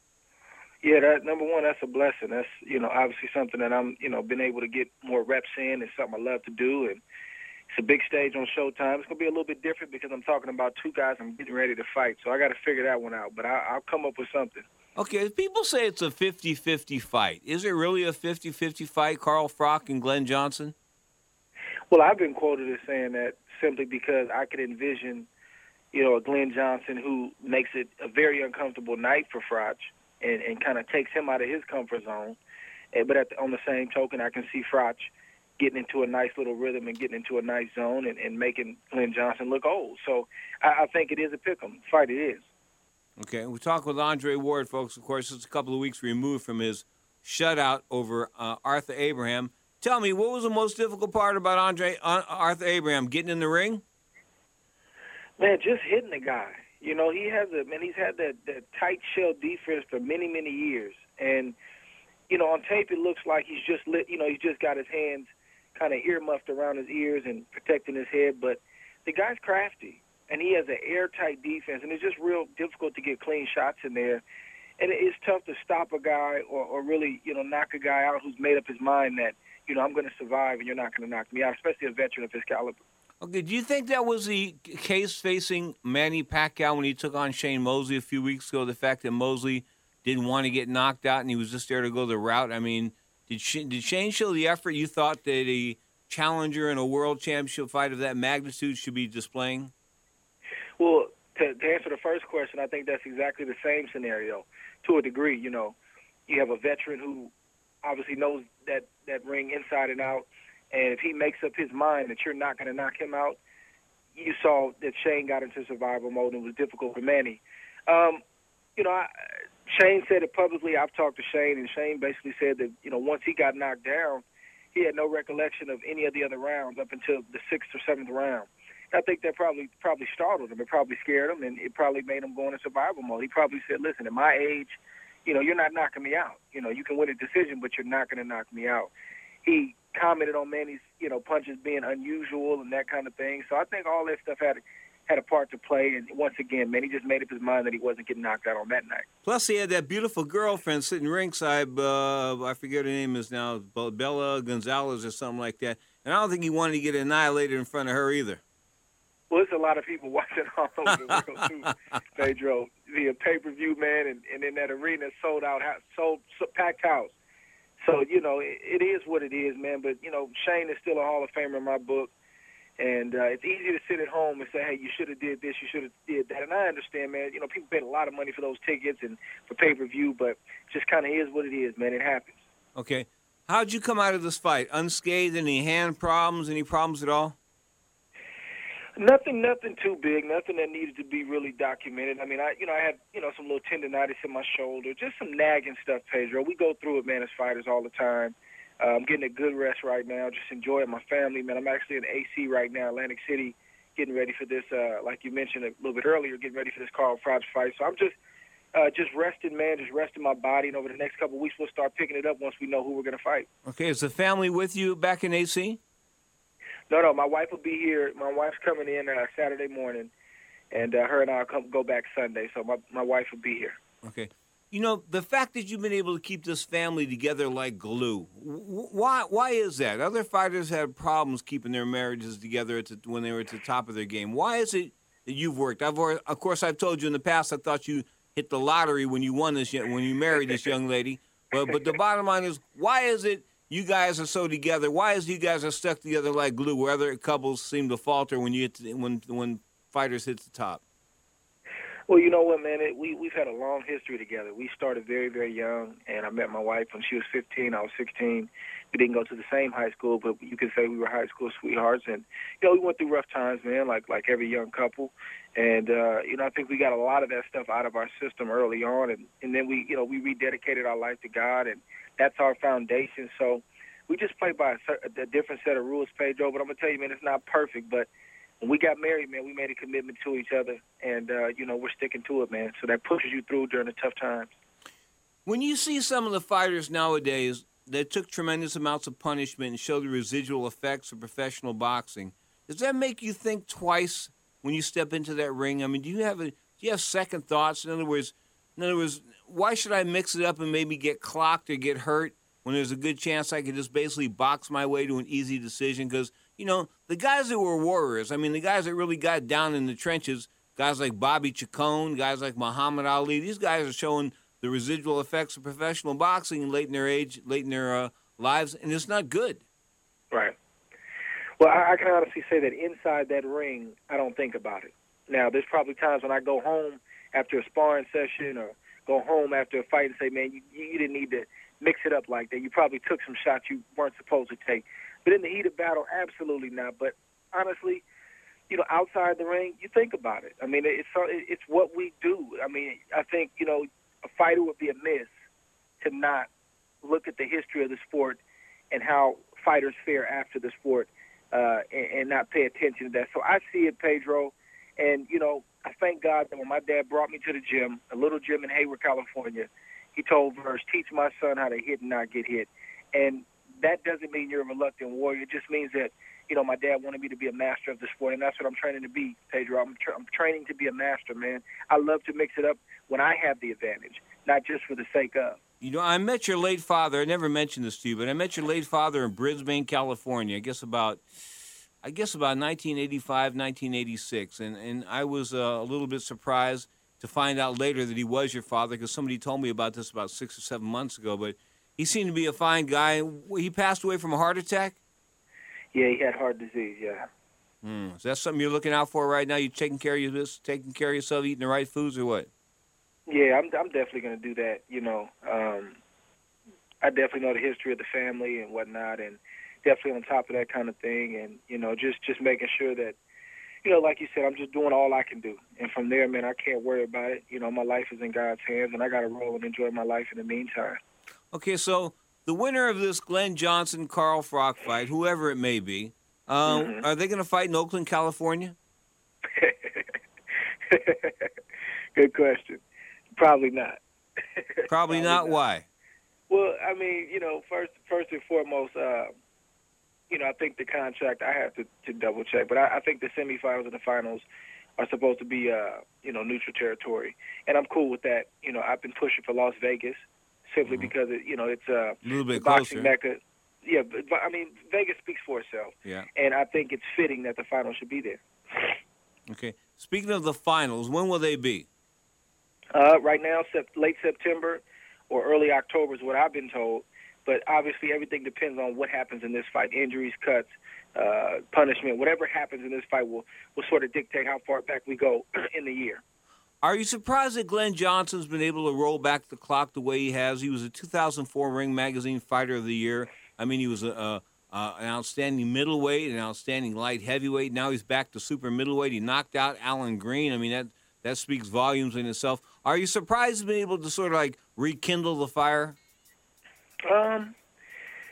Yeah, that number one, that's a blessing. That's, you know, obviously something that I'm, you know, been able to get more reps in. It's something I love to do, and it's a big stage on Showtime. It's going to be a little bit different because I'm talking about two guys I'm getting ready to fight, so I got to figure that one out, but I, I'll come up with something. Okay, people say it's a fifty-fifty fight. Is it really a fifty-fifty fight, Carl Frock and Glenn Johnson? Well, I've been quoted as saying that simply because I could envision, you know, a Glenn Johnson who makes it a very uncomfortable night for Froch and, and kind of takes him out of his comfort zone. And, but at the, on the same token, I can see Froch getting into a nice little rhythm and getting into a nice zone and, and making Glenn Johnson look old. So I, I think it is a pick'em fight. It is. Okay, we talk with Andre Ward, folks. Of course, it's a couple of weeks removed from his shutout over uh, Arthur Abraham. Tell me, what was the most difficult part about Andre uh, Arthur Abraham? Getting in the ring? Man, just hitting the guy. You know, he has a man. He's had that, that tight shell defense for many, many years, and you know, on tape it looks like he's just lit. You know, he's just got his hands kind of earmuffed around his ears and protecting his head, but the guy's crafty. And he has an airtight defense, and it's just real difficult to get clean shots in there. And it's tough to stop a guy or, or really, you know, knock a guy out who's made up his mind that, you know, I'm going to survive and you're not going to knock me out, especially a veteran of his caliber. Okay, do you think that was the case facing Manny Pacquiao when he took on Shane Mosley a few weeks ago, the fact that Mosley didn't want to get knocked out and he was just there to go the route? I mean, did Shane, did Shane show the effort you thought that a challenger in a world championship fight of that magnitude should be displaying? Well, to, to answer the first question, I think that's exactly the same scenario to a degree. You know, you have a veteran who obviously knows that, that ring inside and out, and if he makes up his mind that you're not going to knock him out, you saw that Shane got into survival mode and it was difficult for Manny. Um, you know, I, Shane said it publicly. I've talked to Shane, and Shane basically said that, you know, once he got knocked down, he had no recollection of any of the other rounds up until the sixth or seventh round. I think that probably probably startled him. It probably scared him, and it probably made him go into survival mode. He probably said, listen, at my age, you know, you're not knocking me out. You know, you can win a decision, but you're not going to knock me out. He commented on Manny's, you know, punches being unusual and that kind of thing. So I think all that stuff had had a part to play. And once again, Manny just made up his mind that he wasn't getting knocked out on that night. Plus, he had that beautiful girlfriend sitting ringside. Uh, I forget her name is now, Bella Gonzalez or something like that. And I don't think he wanted to get annihilated in front of her either. Well, there's a lot of people watching all over the world, too, Pedro, via pay-per-view, man, and, and in that arena, sold out, sold, packed house. So, you know, it, it is what it is, man. But, you know, Shane is still a Hall of Famer in my book. And uh, it's easy to sit at home and say, hey, you should have did this, you should have did that. And I understand, man. You know, people paid a lot of money for those tickets and for pay-per-view, but it just kind of is what it is, man. It happens. Okay. How'd you come out of this fight? Unscathed? Any hand problems? Any problems at all? Nothing, nothing too big. Nothing that needed to be really documented. I mean, I, you know, I had, you know, some little tendonitis in my shoulder, just some nagging stuff, Pedro. We go through it, man, as fighters all the time. Uh, I'm getting a good rest right now, just enjoying my family, man. I'm actually in A C right now, Atlantic City, getting ready for this, uh, like you mentioned a little bit earlier, getting ready for this Carl Froch fight. So I'm just uh, just resting, man, just resting my body. And over the next couple of weeks, we'll start picking it up once we know who we're going to fight. Okay, is the family with you back in A C? No, no, my wife will be here. My wife's coming in uh, Saturday morning, and uh, her and I will come, go back Sunday. So my, my wife will be here. Okay. You know, the fact that you've been able to keep this family together like glue, wh- why why is that? Other fighters had problems keeping their marriages together at the, when they were at the top of their game. Why is it that you've worked? I've already, of course, I've told you in the past I thought you hit the lottery when you won this, when you married this young lady. But but the bottom line is, why is it you guys are so together? Why is it you guys are stuck together like glue, where other couples seem to falter when you hit to, when when fighters hit the top? Well, you know what, man? It, we, we've had a long history together. We started very, very young, and I met my wife when she was fifteen. I was sixteen. We didn't go to the same high school, but you could say we were high school sweethearts. And, you know, we went through rough times, man, like like every young couple. And, uh, you know, I think we got a lot of that stuff out of our system early on. And, and then we, you know, we rededicated our life to God, and that's our foundation. So we just play by a, a different set of rules, Pedro. But I'm going to tell you, man, it's not perfect, but when we got married, man, we made a commitment to each other, and, uh, you know, we're sticking to it, man. So that pushes you through during the tough times. When you see some of the fighters nowadays that took tremendous amounts of punishment and show the residual effects of professional boxing, does that make you think twice when you step into that ring? I mean, do you have a, do you have second thoughts? In other words, in other words, why should I mix it up and maybe get clocked or get hurt when there's a good chance I could just basically box my way to an easy decision? Because, you know, the guys that were warriors, I mean, the guys that really got down in the trenches, guys like Bobby Chacon, guys like Muhammad Ali, these guys are showing the residual effects of professional boxing late in their age, late in their uh, lives, and it's not good. Right. Well, I, I can honestly say that inside that ring, I don't think about it. Now, there's probably times when I go home after a sparring session or go home after a fight and say, man, you, you didn't need to mix it up like that. You probably took some shots you weren't supposed to take. But in the heat of battle, absolutely not. But honestly, you know, outside the ring, you think about it. I mean, it's it's what we do. I mean, I think, you know, a fighter would be amiss to not look at the history of the sport and how fighters fare after the sport uh, and, and not pay attention to that. So I see it, Pedro, and, you know, I thank God that when my dad brought me to the gym, a little gym in Hayward, California, he told Verse, teach my son how to hit and not get hit. And that doesn't mean you're a reluctant warrior. It just means that, you know, my dad wanted me to be a master of the sport, and that's what I'm training to be, Pedro. I'm, tra- I'm training to be a master, man. I love to mix it up when I have the advantage, not just for the sake of. You know, I met your late father. I never mentioned this to you, but I met your late father in Brisbane, California. I guess about, I guess about nineteen eighty-five, nineteen eighty-six, and and I was uh, a little bit surprised to find out later that he was your father, because somebody told me about this about six or seven months ago. But he seemed to be a fine guy. He passed away from a heart attack? Yeah, he had heart disease, yeah. Hmm. Is that something you're looking out for right now? You taking care of your, taking care of yourself, eating the right foods, or what? Yeah, I'm I'm definitely going to do that, you know. Um, I definitely know the history of the family and whatnot, and definitely on top of that kind of thing, and, you know, just, just making sure that, you know, like you said, I'm just doing all I can do. And from there, man, I can't worry about it. You know, my life is in God's hands, and I got to roll and enjoy my life in the meantime. Okay, so the winner of this Glenn Johnson-Carl Froch fight, whoever it may be, uh, mm-hmm. are they going to fight in Oakland, California? Good question. Probably not. Probably, Probably not. not. Why? Well, I mean, you know, first first and foremost, uh, you know, I think the contract, I have to, to double check, but I, I think the semifinals and the finals are supposed to be, uh, you know, neutral territory. And I'm cool with that. You know, I've been pushing for Las Vegas simply mm-hmm. because, it, you know, it's uh, a little bit boxing closer. mecca. Yeah, but, but, I mean, Vegas speaks for itself. Yeah. And I think it's fitting that the finals should be there. Okay. Speaking of the finals, when will they be? Uh, right now, sep- late September or early October is what I've been told. But obviously everything depends on what happens in this fight. Injuries, cuts, uh, punishment, whatever happens in this fight will, will sort of dictate how far back we go in the year. Are you surprised that Glenn Johnson's been able to roll back the clock the way he has? He was a two thousand four Ring Magazine Fighter of the Year. I mean, he was a, a, a, an outstanding middleweight, an outstanding light heavyweight. Now he's back to super middleweight. He knocked out Alan Green. I mean, that, that speaks volumes in itself. Are you surprised he's been able to sort of like rekindle the fire? Um,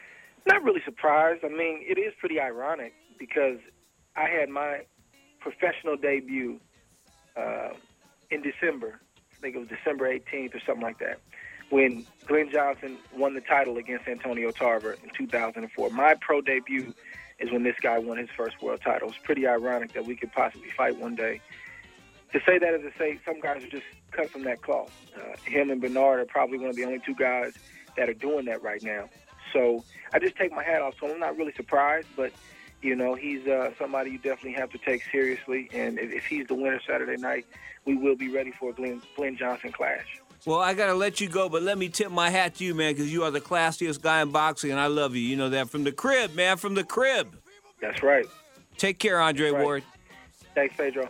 Not really surprised. I mean, it is pretty ironic because I had my professional debut uh, in December. I think it was December eighteenth or something like that, when Glenn Johnson won the title against Antonio Tarver in two thousand four. My pro debut is when this guy won his first world title. It's pretty ironic that we could possibly fight one day. To say that is to say some guys are just cut from that cloth. Uh, him and Bernard are probably one of the only two guys that are doing that right now. So I just take my hat off to him. I'm not really surprised, but, you know, he's uh, somebody you definitely have to take seriously. And if, if he's the winner Saturday night, we will be ready for a Glenn, Glenn Johnson clash. Well, I got to let you go, but let me tip my hat to you, man, because you are the classiest guy in boxing, and I love you. You know that from the crib, man, from the crib. That's right. Take care, Andre That's right. Ward. Thanks, Pedro.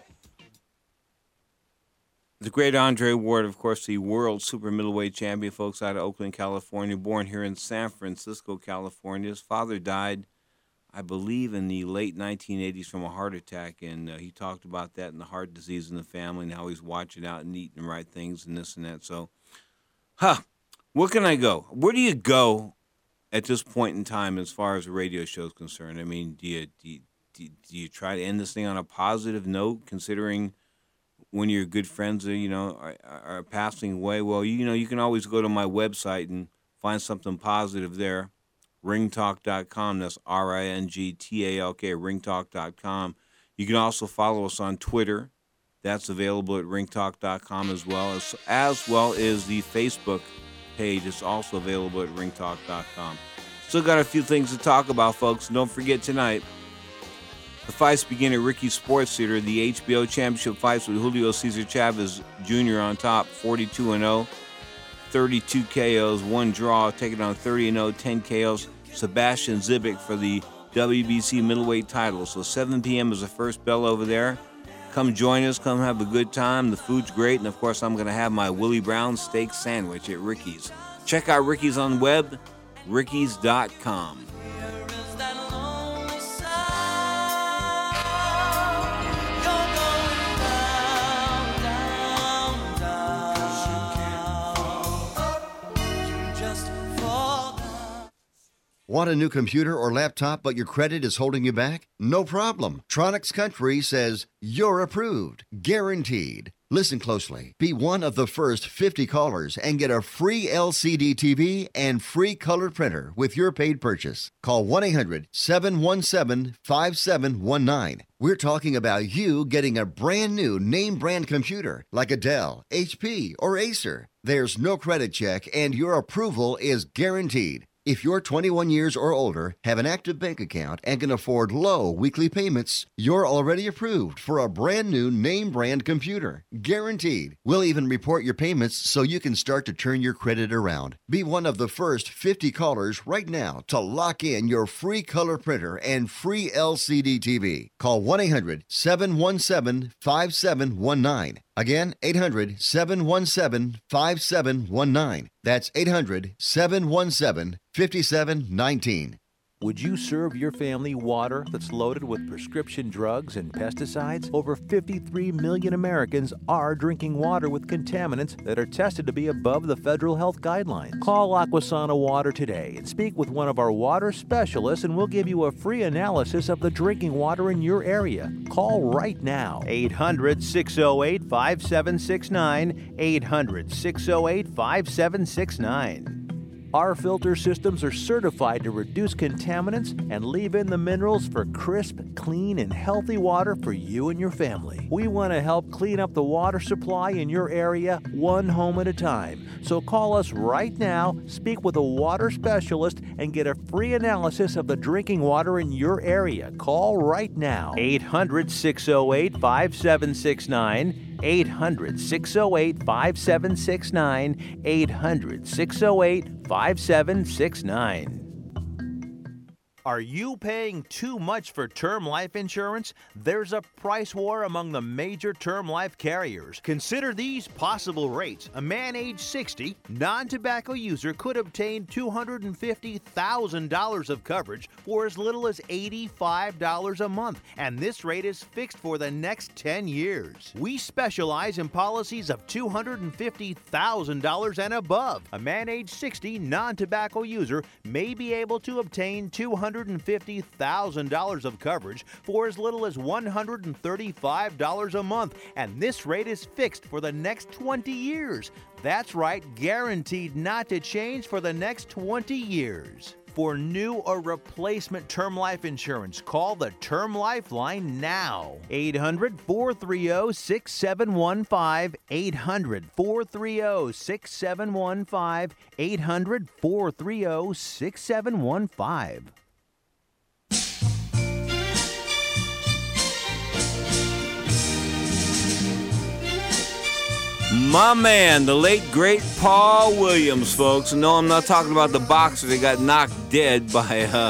The great Andre Ward, of course, the world super middleweight champion, folks, out of Oakland, California, born here in San Francisco, California. His father died, I believe, in the late nineteen eighties from a heart attack, and uh, he talked about that and the heart disease in the family and how he's watching out and eating the right things and this and that. So, huh, where can I go? Where do you go at this point in time as far as a radio show is concerned? I mean, do you, do you, do you try to end this thing on a positive note, considering when your good friends are, you know, are, are passing away? Well, you know, you can always go to my website and find something positive there, ring talk dot com. That's R I N G T A L K, ring talk dot com. You can also follow us on Twitter. That's available at ring talk dot com as well, as, as well as the Facebook page. It's also available at ring talk dot com. Still got a few things to talk about, folks. Don't forget tonight, the fights begin at Ricky's Sports Theater. The H B O Championship fights with Julio Cesar Chavez Junior on top, forty-two and oh, thirty-two K Os, one draw, taking on thirty and oh, ten K Os. Sebastian Zibik for the W B C middleweight title. So seven p.m. is the first bell over there. Come join us. Come have a good time. The food's great. And, of course, I'm going to have my Willie Brown steak sandwich at Ricky's. Check out Ricky's on the web, ricky's dot com. Want a new computer or laptop, but your credit is holding you back? No problem. Tronics Country says you're approved, guaranteed. Listen closely. Be one of the first fifty callers and get a free L C D T V and free color printer with your paid purchase. Call one eight hundred, seven one seven, five seven one nine. We're talking about you getting a brand new name brand computer like a Dell, H P, or Acer. There's no credit check and your approval is guaranteed. If you're twenty-one years or older, have an active bank account, and can afford low weekly payments, you're already approved for a brand new name brand computer. Guaranteed. We'll even report your payments so you can start to turn your credit around. Be one of the first fifty callers right now to lock in your free color printer and free L C D T V. Call one eight hundred, seven one seven, five seven one nine. Again, eight hundred, seven one seven, five seven one nine. That's eight hundred, seven one seven, five seven one nine. Would you serve your family water that's loaded with prescription drugs and pesticides? Over fifty-three million Americans are drinking water with contaminants that are tested to be above the federal health guidelines. Call Aquasana Water today and speak with one of our water specialists, and we'll give you a free analysis of the drinking water in your area. Call right now. eight hundred, six oh eight, five seven six nine. eight hundred, six oh eight, five seven six nine. Our filter systems are certified to reduce contaminants and leave in the minerals for crisp, clean, and healthy water for you and your family. We want to help clean up the water supply in your area one home at a time. So call us right now, speak with a water specialist, and get a free analysis of the drinking water in your area. Call right now. eight hundred, six oh eight, five seven six nine. eight hundred, six oh eight, five seven six nine. eight hundred, six oh eight, five seven six nine. Are you paying too much for term life insurance? There's a price war among the major term life carriers. Consider these possible rates. A man age sixty, non-tobacco user could obtain two hundred fifty thousand dollars of coverage for as little as eighty-five dollars a month, and this rate is fixed for the next ten years. We specialize in policies of two hundred fifty thousand dollars and above. A man age sixty, non-tobacco user may be able to obtain two hundred fifty thousand dollars of coverage for as little as one hundred thirty-five dollars a month, and this rate is fixed for the next twenty years. That's right, guaranteed not to change for the next twenty years. For new or replacement term life insurance, call the Term Lifeline now. eight hundred, four three zero, six seven one five. eight hundred, four three zero, six seven one five. eight hundred, four three zero, six seven one five. My man, the late, great Paul Williams, folks. No, I'm not talking about the boxer that got knocked dead by uh,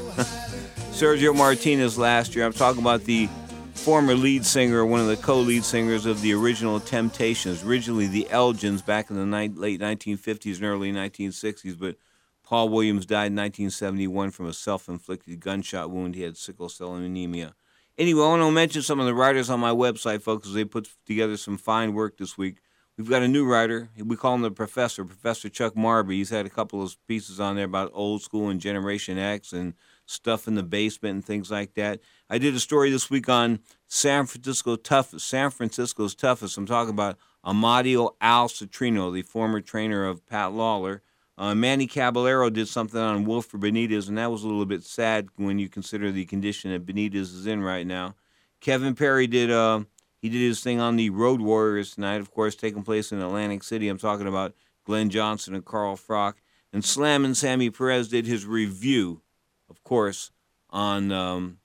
Sergio Martinez last year. I'm talking about the former lead singer, one of the co-lead singers of the original Temptations, originally the Elgins back in the ni- late nineteen fifties and early nineteen sixties. But Paul Williams died in nineteen seventy-one from a self-inflicted gunshot wound. He had sickle cell anemia. Anyway, I want to mention some of the writers on my website, folks, as they put together some fine work this week. We've got a new writer. We call him the Professor, Professor Chuck Marby. He's had a couple of pieces on there about old school and Generation X and stuff in the basement and things like that. I did a story this week on San Francisco toughest, San Francisco's toughest. I'm talking about Amadio Al Citrino, the former trainer of Pat Lawler. Uh, Manny Caballero did something on Wilfred Benitez, and that was a little bit sad when you consider the condition that Benitez is in right now. Kevin Perry did... Uh, He did his thing on the Road Warriors tonight, of course, taking place in Atlantic City. I'm talking about Glenn Johnson and Carl Frock. And Slam and Sammy Perez did his review, of course, on um,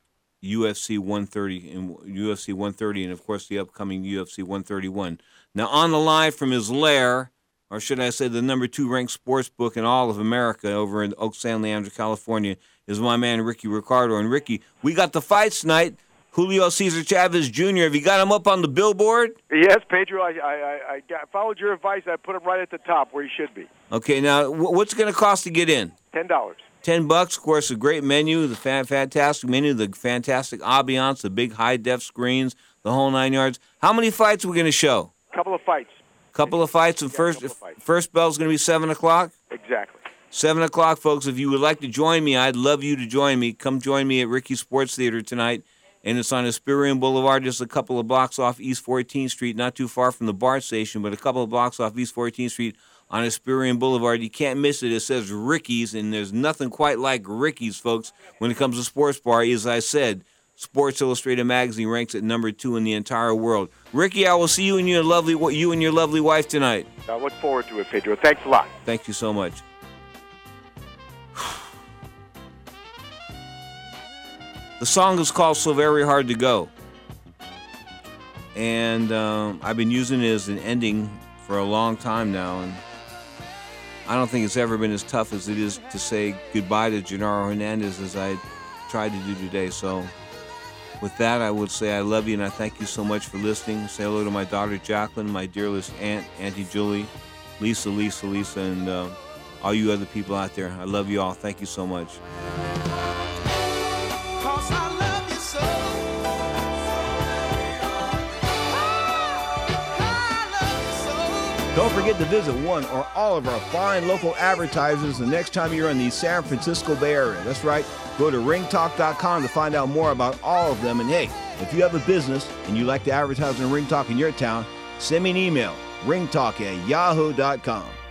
U F C one thirty and U F C one thirty, and of course the upcoming U F C one thirty-one. Now, on the line from his lair, or should I say the number two ranked sports book in all of America, over in Oak San Leandro, California, is my man Ricky Ricardo. And Ricky, we got the fights tonight. Julio Cesar Chavez Junior Have you got him up on the billboard? Yes, Pedro. I I, I got, followed your advice. I put him right at the top where he should be. Okay, now what's it going to cost to get in? Ten dollars. Ten bucks. Of course, a great menu, the fan, fantastic menu, the fantastic ambiance, the big high def screens, the whole nine yards. How many fights are we going to show? Couple of fights. Couple of fights, and yeah, first fights. first bell's going to be seven o'clock. Exactly. Seven o'clock, folks. If you would like to join me, I'd love you to join me. Come join me at Ricky's Sports Theater tonight. And it's on Hesperian Boulevard, just a couple of blocks off East fourteenth Street, not too far from the BART station, but a couple of blocks off East fourteenth Street on Hesperian Boulevard. You can't miss it. It says Ricky's, and there's nothing quite like Ricky's, folks, when it comes to sports bar. As I said, Sports Illustrated magazine ranks at number two in the entire world. Ricky, I will see you and your lovely you and your lovely wife tonight. I look forward to it, Pedro. Thanks a lot. Thank you so much. The song is called So Very Hard to Go. And um, I've been using it as an ending for a long time now. And I don't think it's ever been as tough as it is to say goodbye to Gennaro Hernandez as I tried to do today. So with that, I would say I love you and I thank you so much for listening. Say hello to my daughter Jacqueline, my dearest aunt, Auntie Julie, Lisa, Lisa, Lisa, and uh, all you other people out there. I love you all. Thank you so much. Don't forget to visit one or all of our fine local advertisers the next time you're in the San Francisco Bay Area. That's right. Go to ring talk dot com to find out more about all of them. And hey, if you have a business and you like to advertise on Ring Talk in your town, send me an email, ringtalk at yahoo dot com.